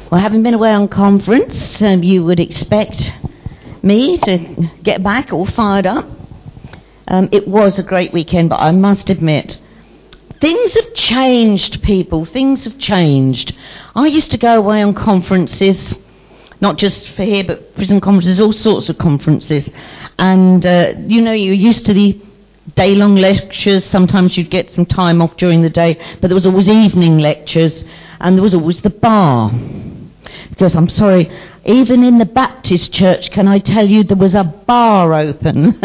Well, having been away on conference, you would expect me to get back all fired up. It was a great weekend, but I must admit, things have changed, people. Things have changed. I used to go away on conferences, not just for here, but prison conferences, all sorts of conferences. And, you're used to the day-long lectures. Sometimes you'd get some time off during the day, but there was always evening lectures, and there was always the bar. Because I'm sorry, even in the Baptist church, can I tell you, there was a bar open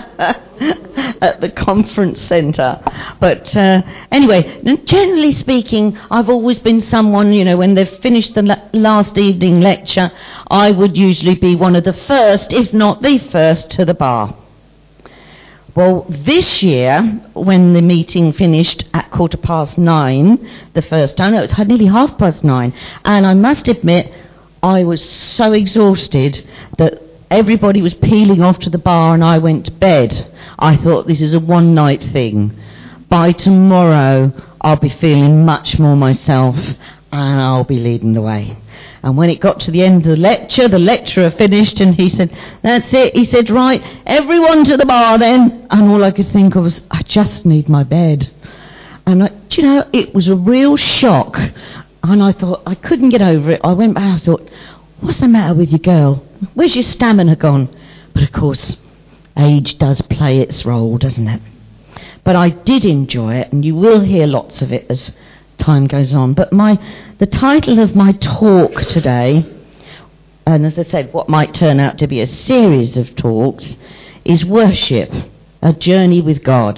at the conference centre. But anyway, generally speaking, I've always been someone, when they've finished the last evening lecture, I would usually be one of the first, if not the first, to the bar. Well, this year, when the meeting finished at 9:15, the first time, it was nearly 9:30, and I must admit, I was so exhausted that everybody was peeling off to the bar and I went to bed. I thought, this is a one-night thing. By tomorrow, I'll be feeling much more myself and I'll be leading the way. And when it got to the end of the lecturer finished and he said, that's it. He said, right, everyone to the bar then. And all I could think of was, I just need my bed. And it was a real shock. And I thought, I couldn't get over it. I went back, I thought, what's the matter with you, girl? Where's your stamina gone? But of course, age does play its role, doesn't it? But I did enjoy it, and you will hear lots of it as time goes on. But the title of my talk today, and as I said, what might turn out to be a series of talks, is Worship, a Journey with God.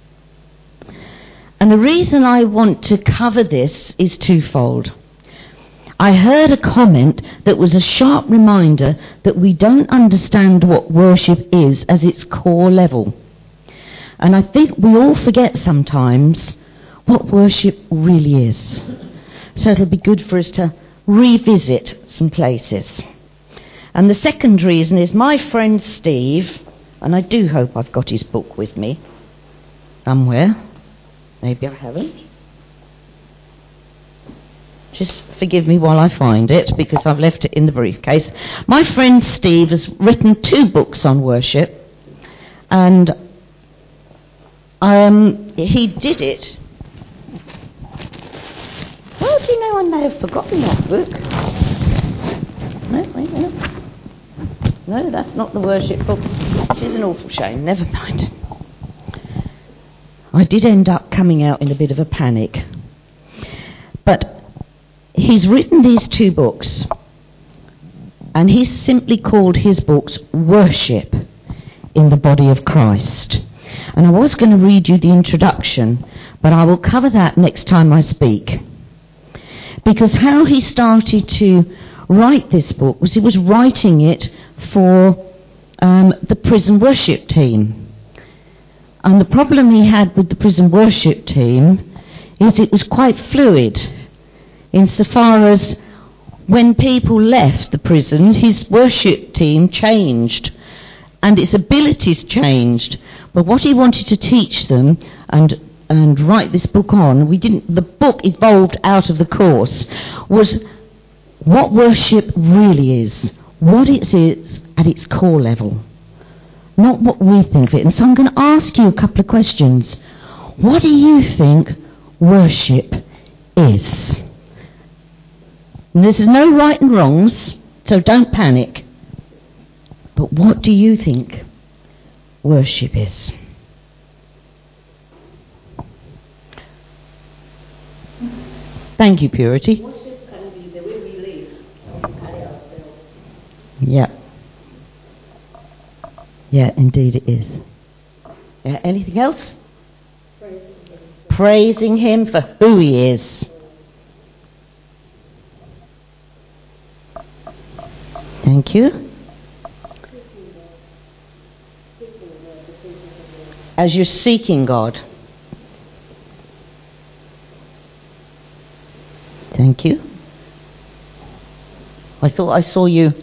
And the reason I want to cover this is twofold. I heard a comment that was a sharp reminder that we don't understand what worship is as its core level. And I think we all forget sometimes what worship really is. So it'll be good for us to revisit some places. And the second reason is my friend Steve, and I do hope I've got his book with me somewhere. Maybe I haven't. Just forgive me while I find it, because I've left it in the briefcase. My friend Steve has written 2 books on worship, and he did it. Well, do you know, I may have forgotten that book. No, wait a minute. No, that's not the worship book. Which is an awful shame. Never mind. I did end up coming out in a bit of a panic. But he's written these 2 books, and he's simply called his books Worship in the Body of Christ. And I was going to read you the introduction, but I will cover that next time I speak. Because how he started to write this book was he was writing it for the prison worship team. And the problem he had with the prison worship team is it was quite fluid, insofar as when people left the prison, his worship team changed and its abilities changed. But what he wanted to teach them and write this book on, the book evolved out of the course, was what worship really is, what it is at its core level. Not what we think of it. And so I'm going to ask you a couple of questions. What do you think worship is? And this is no right and wrongs, so don't panic. But what do you think worship is? Thank you, Purity. Worship can be the way we live and carry ourselves. Yeah. Yeah, indeed it is. Yeah, anything else? Praising him for who he is. Thank you. As you're seeking God. Thank you. I thought I saw you.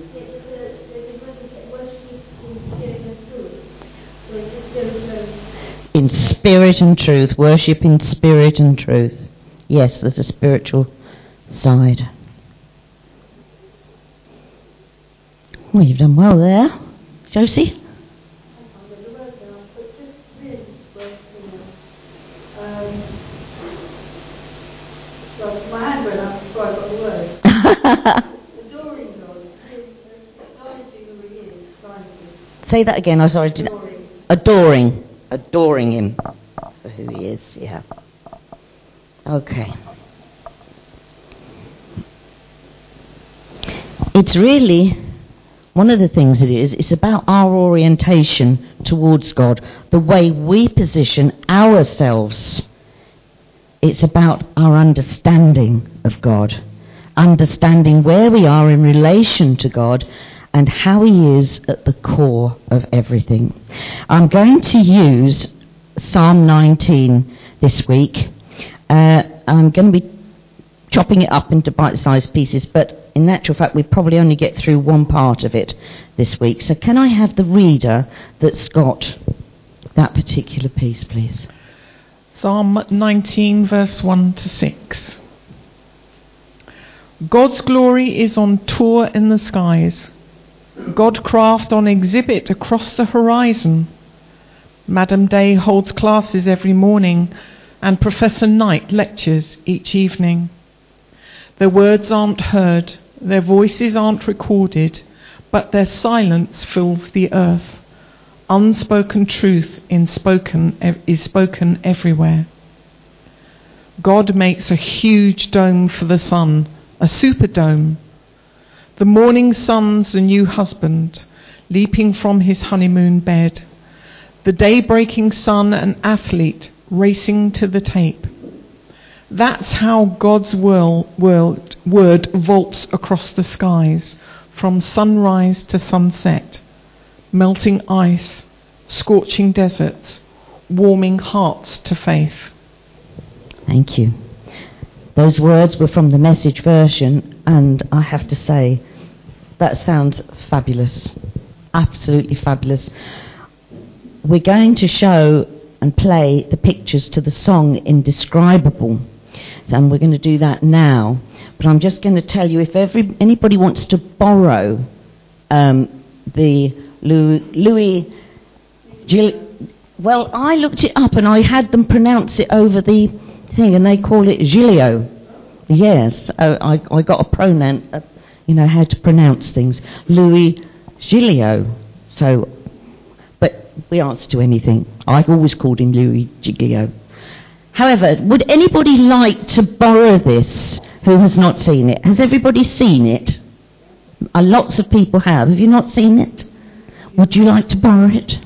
In spirit and truth. Worship in spirit and truth. Yes, there's a spiritual side. Well, you've done well there. Josie? Well, my hand went up before I got the word. Adoring God. Acknowledging who He is. Say that again. I'm sorry. Adoring Him for who He is. Yeah. Okay. It's really one of the things it is. It's about our orientation towards God, the way we position ourselves. It's about our understanding of God, understanding where we are in relation to God and how He is at the core of everything. I'm going to use Psalm 19 this week. I'm going to be chopping it up into bite-sized pieces, but in actual fact we probably only get through one part of it this week. So can I have the reader that's got that particular piece, please? Psalm 19, verse 1 to 6. God's glory is on tour in the skies. Godcraft on exhibit across the horizon. Madam Day holds classes every morning, and Professor Knight lectures each evening. Their words aren't heard, their voices aren't recorded, but their silence fills the earth. Unspoken truth is spoken everywhere. God makes a huge dome for the sun, a superdome. The morning sun's a new husband, leaping from his honeymoon bed. The day-breaking sun an athlete, racing to the tape. That's how God's word vaults across the skies, from sunrise to sunset. Melting ice, scorching deserts, warming hearts to faith. Thank you. Those words were from the Message version, and I have to say, that sounds fabulous. Absolutely fabulous. We're going to show and play the pictures to the song Indescribable. And we're going to do that now. But I'm just going to tell you, if anybody wants to borrow the Louis well, I looked it up and I had them pronounce it over the thing, and they call it Giglio. Yes, I got a pronoun, how to pronounce things. Louis Giglio. So, but we answer to anything. I've always called him Louis Giglio. However, would anybody like to borrow this who has not seen it? Has everybody seen it? Lots of people have. Have you not seen it? Would you like to borrow it?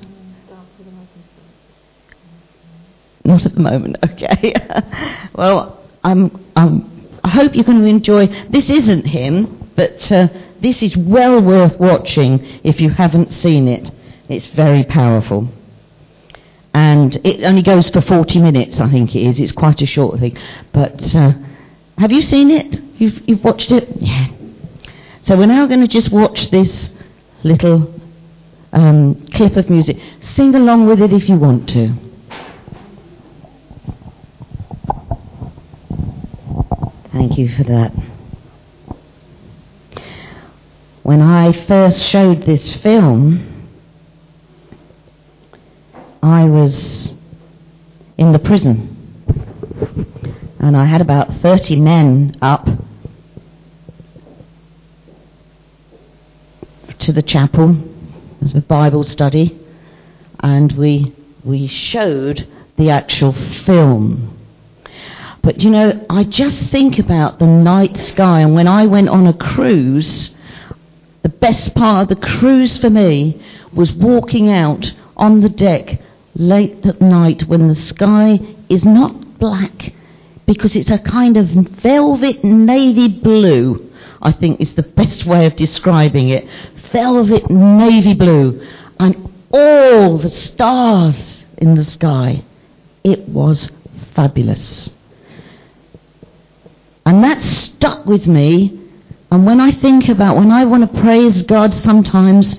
Not at the moment, okay. Well, I hope you're going to enjoy. This isn't him, but this is well worth watching if you haven't seen it. It's very powerful. And it only goes for 40 minutes, I think it is. It's quite a short thing. But have you seen it? You've watched it? Yeah. So we're now going to just watch this little clip of music. Sing along with it if you want to. Thank you for that. When I first showed this film, I was in the prison. And I had about 30 men up to the chapel as a Bible study, and we showed the actual film. But I just think about the night sky, and when I went on a cruise, the best part of the cruise for me was walking out on the deck late at night when the sky is not black, because it's a kind of velvet navy blue, I think is the best way of describing it. Velvet navy blue, and all the stars in the sky. It was fabulous. And that stuck with me. And when I think about when I want to praise God sometimes,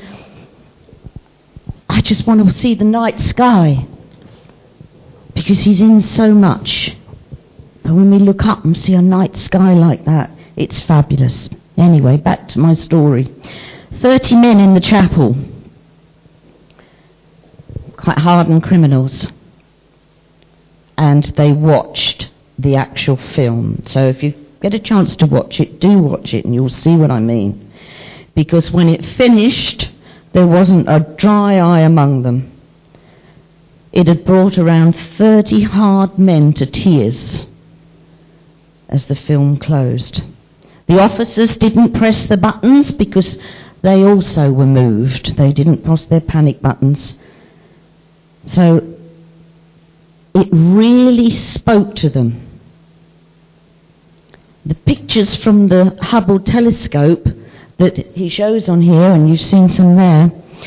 I just want to see the night sky, because he's in so much. And when we look up and see a night sky like that, it's fabulous. Anyway, back to my story. 30 men in the chapel, quite hardened criminals, and they watched the actual film. So if you get a chance to watch it, do watch it and you'll see what I mean. Because when it finished, there wasn't a dry eye among them. It had brought around 30 hard men to tears as the film closed. The officers didn't press the buttons because they also were moved. They didn't press their panic buttons. So it really spoke to them. The pictures from the Hubble telescope that he shows on here, and you've seen some there,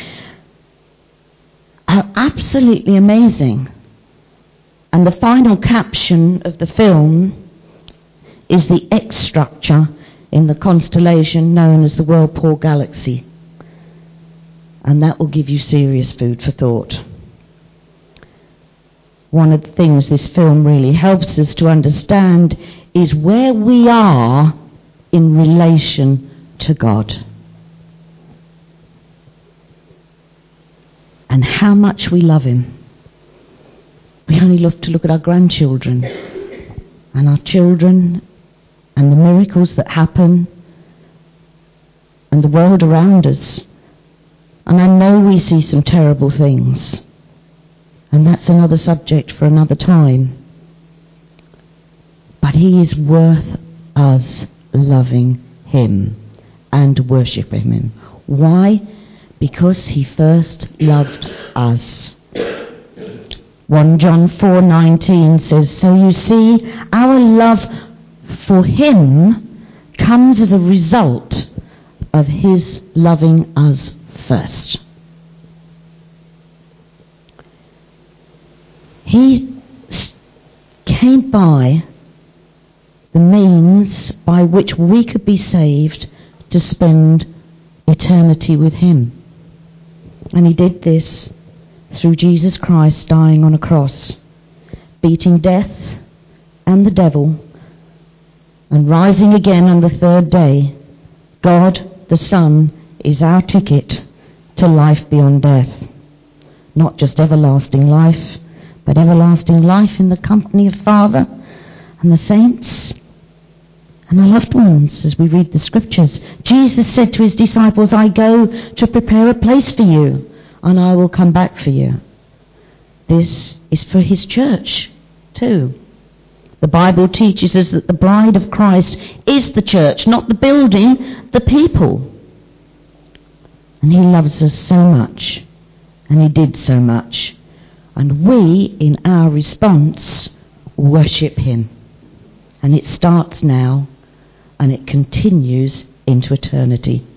are absolutely amazing. And the final caption of the film is the X structure in the constellation known as the Whirlpool Galaxy. And that will give you serious food for thought. One of the things this film really helps us to understand is where we are in relation to God. And how much we love him. We only love to look at our grandchildren and our children and the miracles that happen and the world around us. And I know we see some terrible things. And that's another subject for another time. But he is worth us loving him and worshipping him. Why? Because he first loved us. 1 John 4:19 says, so you see, our love for him comes as a result of his loving us first. He came by the means by which we could be saved to spend eternity with him. And he did this through Jesus Christ dying on a cross, beating death and the devil, and rising again on the third day. God, the Son, is our ticket to life beyond death. Not just everlasting life, but everlasting life in the company of Father and the saints and the loved ones, as we read the scriptures. Jesus said to his disciples, I go to prepare a place for you, and I will come back for you. This is for his church too. The Bible teaches us that the bride of Christ is the church, not the building, the people. And he loves us so much, and he did so much. And we, in our response, worship him. And it starts now, and it continues into eternity.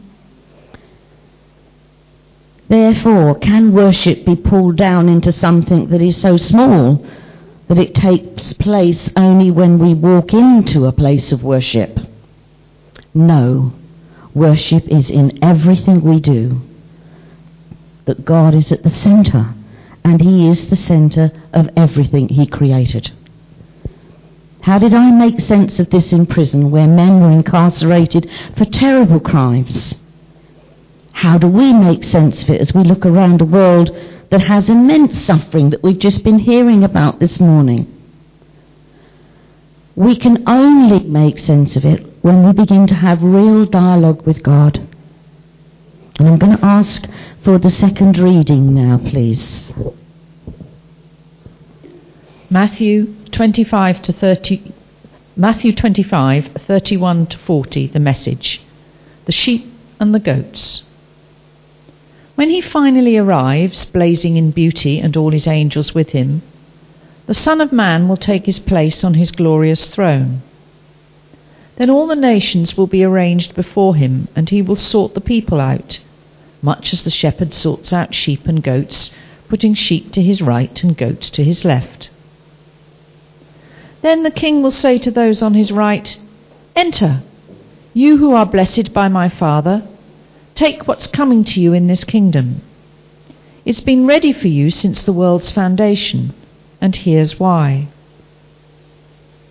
Therefore, can worship be pulled down into something that is so small that it takes place only when we walk into a place of worship? No. Worship is in everything we do. That God is at the centre, and he is the centre of everything he created. How did I make sense of this in prison, where men were incarcerated for terrible crimes? How do we make sense of it as we look around a world that has immense suffering that we've just been hearing about this morning? We can only make sense of it when we begin to have real dialogue with God. And I'm going to ask for the second reading now, please. Matthew 25, 31 to 40, the Message. The sheep and the goats. When he finally arrives, blazing in beauty and all his angels with him, the Son of Man will take his place on his glorious throne. Then all the nations will be arranged before him, and he will sort the people out, much as the shepherd sorts out sheep and goats, putting sheep to his right and goats to his left. Then the king will say to those on his right, Enter, you who are blessed by my Father. Take what's coming to you in this kingdom. It's been ready for you since the world's foundation, and here's why.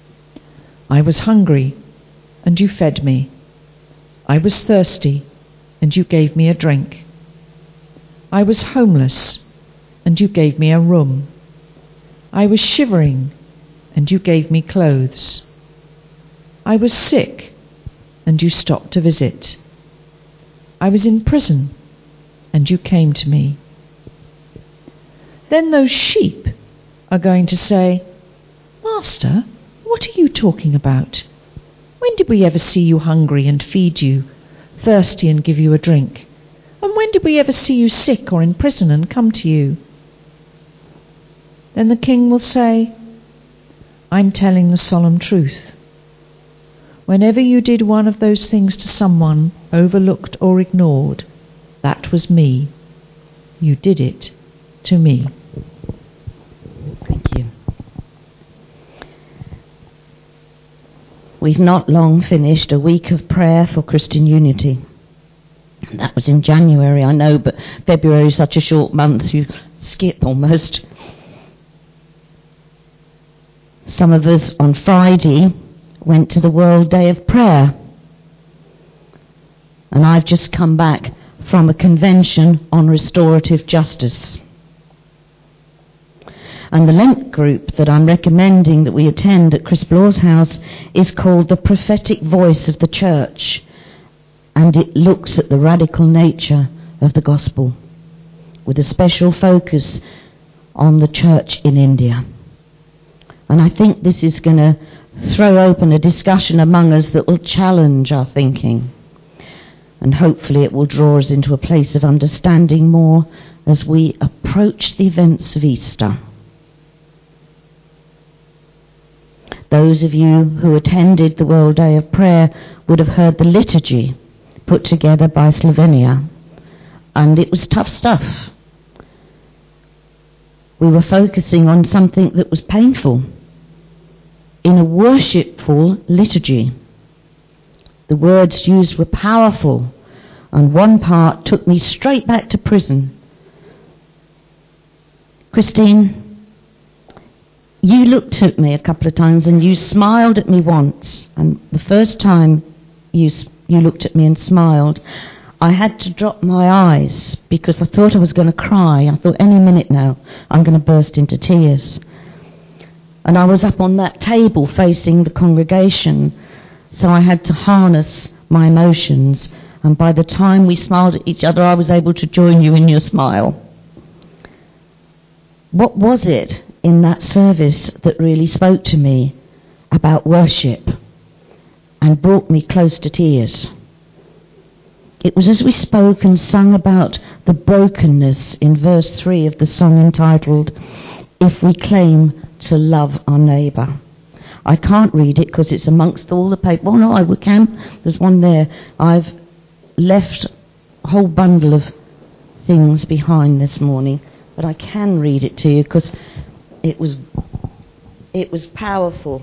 I was hungry, and you fed me. I was thirsty, and you gave me a drink. I was homeless, and you gave me a room. I was shivering, and you gave me clothes. I was sick, and you stopped to visit. I was in prison, and you came to me. Then those sheep are going to say, Master, what are you talking about? When did we ever see you hungry and feed you, thirsty and give you a drink? And when did we ever see you sick or in prison and come to you? Then the king will say, I'm telling the solemn truth. Whenever you did one of those things to someone overlooked or ignored, that was me. You did it to me. Thank you. We've not long finished a week of prayer for Christian unity. That was in January, I know, but February is such a short month, you skip almost. Some of us on Friday went to the World Day of Prayer. And I've just come back from a convention on restorative justice. And the Lent group that I'm recommending that we attend at Chris Blaw's house is called The Prophetic Voice of the Church. And it looks at the radical nature of the gospel with a special focus on the church in India. And I think this is going to throw open a discussion among us that will challenge our thinking. And hopefully it will draw us into a place of understanding more as we approach the events of Easter. Those of you who attended the World Day of Prayer would have heard the liturgy put together by Slovenia. And it was tough stuff. We were focusing on something that was painful in a worshipful liturgy. The words used were powerful, and one part took me straight back to prison. Christine, you looked at me a couple of times and you smiled at me once. And the first time you looked at me and smiled, I had to drop my eyes because I thought I was going to cry. I thought any minute now I'm going to burst into tears. And I was up on that table facing the congregation, so I had to harness my emotions. And by the time we smiled at each other, I was able to join you in your smile. What was it in that service that really spoke to me about worship and brought me close to tears? It was as we spoke and sung about the brokenness in verse 3 of the song entitled, If We Claim to Love Our Neighbour. I can't read it because it's amongst all the paper. Oh no, I can. There's one there. I've left a whole bundle of things behind this morning, but I can read it to you because it was powerful.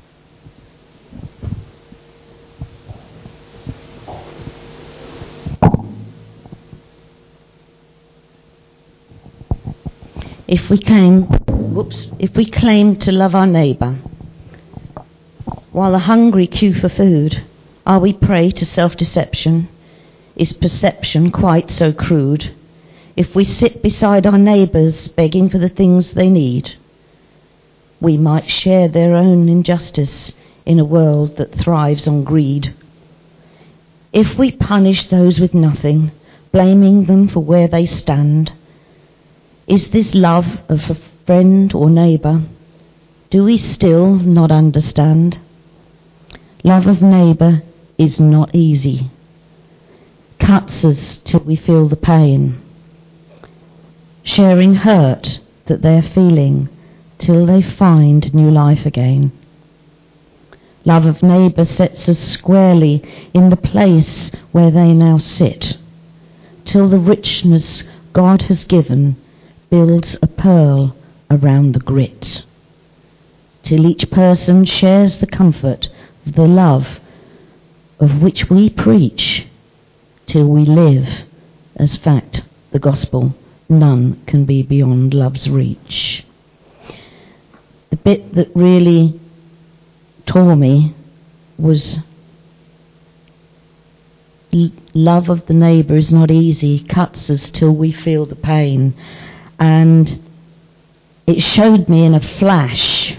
If we claim to love our neighbour, while the hungry queue for food, are we prey to self-deception? Is perception quite so crude? If we sit beside our neighbours begging for the things they need, we might share their own injustice in a world that thrives on greed. If we punish those with nothing, blaming them for where they stand, is this love of a friend or neighbour? Do we still not understand? Love of neighbour is not easy. Cuts us till we feel the pain. Sharing hurt that they're feeling till they find new life again. Love of neighbour sets us squarely in the place where they now sit, till the richness God has given builds a pearl around the grit, till each person shares the comfort of the love of which we preach, till we live as fact the gospel. None can be beyond love's reach. The bit that really tore me was love of the neighbour is not easy, cuts us till we feel the pain. And it showed me in a flash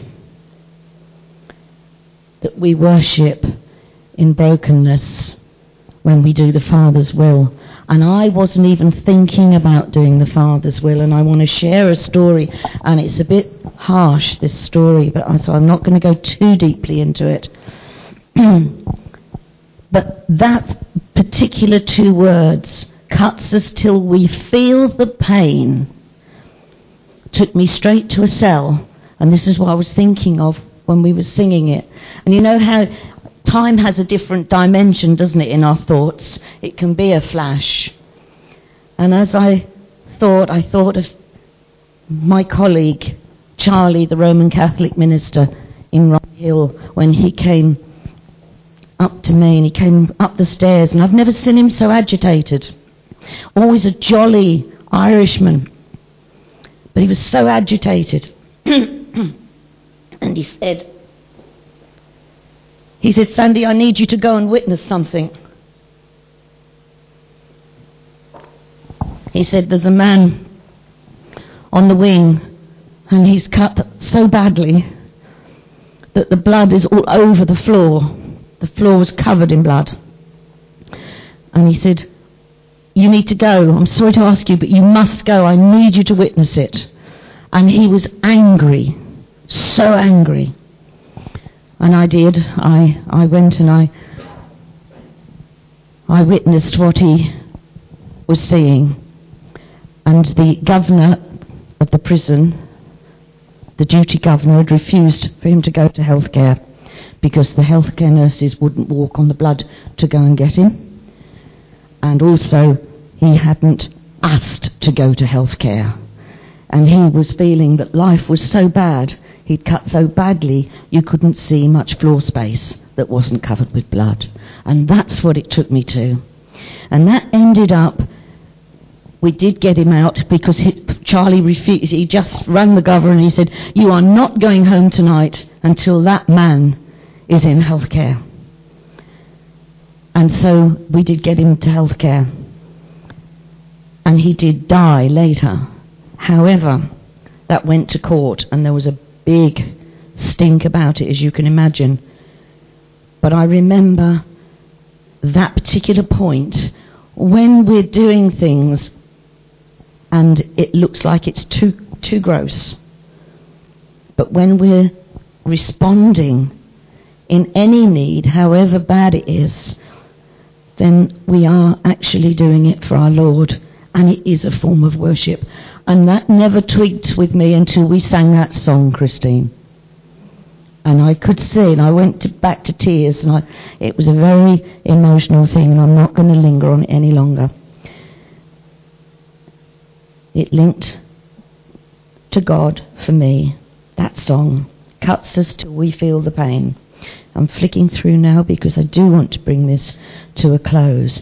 that we worship in brokenness when we do the Father's will. And I wasn't even thinking about doing the Father's will, and I want to share a story, and it's a bit harsh, this story, so I'm not going to go too deeply into it. But that particular 2 words, cuts us till we feel the pain, took me straight to a cell, and this is what I was thinking of when we were singing it. And you know how time has a different dimension, doesn't it, in our thoughts? It can be a flash. And as I thought of my colleague, Charlie, the Roman Catholic minister in Rye Hill, when he came up to me and he came up the stairs, and I've never seen him so agitated. Always a jolly Irishman, but he was so agitated. And he said, Sandy, I need you to go and witness something. He said, there's a man on the wing and he's cut so badly that the blood is all over the floor. The floor was covered in blood. And he said, you need to go. I'm sorry to ask you, but you must go. I need you to witness it. And he was angry, so angry. And I did. I went and I witnessed what he was seeing. And the governor of the prison, the duty governor, had refused for him to go to healthcare because the healthcare nurses wouldn't walk on the blood to go and get him. And also, he hadn't asked to go to healthcare. And he was feeling that life was so bad, he'd cut so badly, you couldn't see much floor space that wasn't covered with blood. And that's what it took me to. And that ended up, we did get him out because Charlie refused. He just rang the governor and he said, you are not going home tonight until that man is in healthcare. And so we did get him to healthcare. And he did die later. However, that went to court and there was a big stink about it, as you can imagine. But I remember that particular point when we're doing things and it looks like it's too gross. But when we're responding in any need, however bad it is, then we are actually doing it for our Lord, and it is a form of worship. And that never twigged with me until we sang that song, Christine. And I could see, and I went back to tears, and it was a very emotional thing, and I'm not going to linger on it any longer. It linked to God for me. That song cuts us till we feel the pain. I'm flicking through now because I do want to bring this to a close.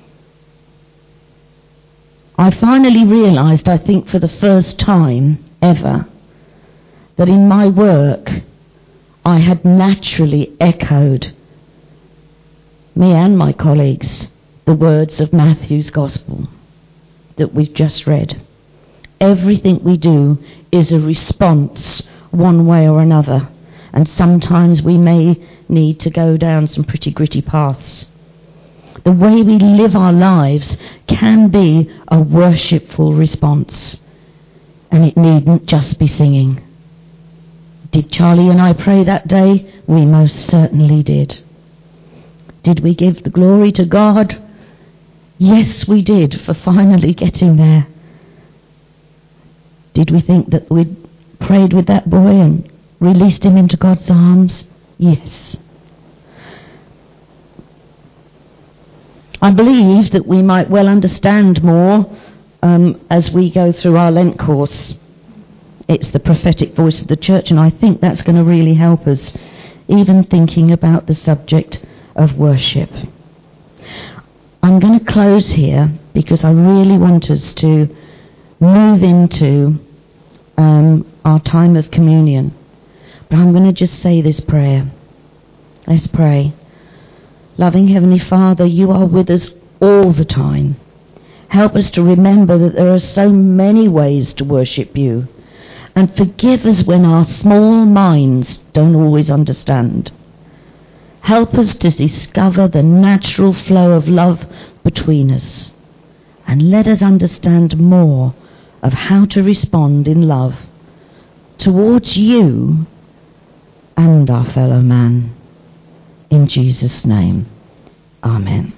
I finally realised, I think for the first time ever, that in my work I had naturally echoed, me and my colleagues, the words of Matthew's Gospel that we've just read. Everything we do is a response one way or another, and sometimes we may need to go down some pretty gritty paths. The way we live our lives can be a worshipful response, and it needn't just be singing. Did Charlie and I pray that day? We most certainly did. Did we give the glory to God? Yes, we did, for finally getting there. Did we think that we'd prayed with that boy and released him into God's arms? Yes. I believe that we might well understand more as we go through our Lent course. It's the prophetic voice of the church, and I think that's going to really help us, even thinking about the subject of worship. I'm going to close here because I really want us to move into our time of communion. But I'm going to just say this prayer. Let's pray. Loving Heavenly Father, you are with us all the time. Help us to remember that there are so many ways to worship you, and forgive us when our small minds don't always understand. Help us to discover the natural flow of love between us, and let us understand more of how to respond in love towards you and our fellow man. In Jesus' name, amen.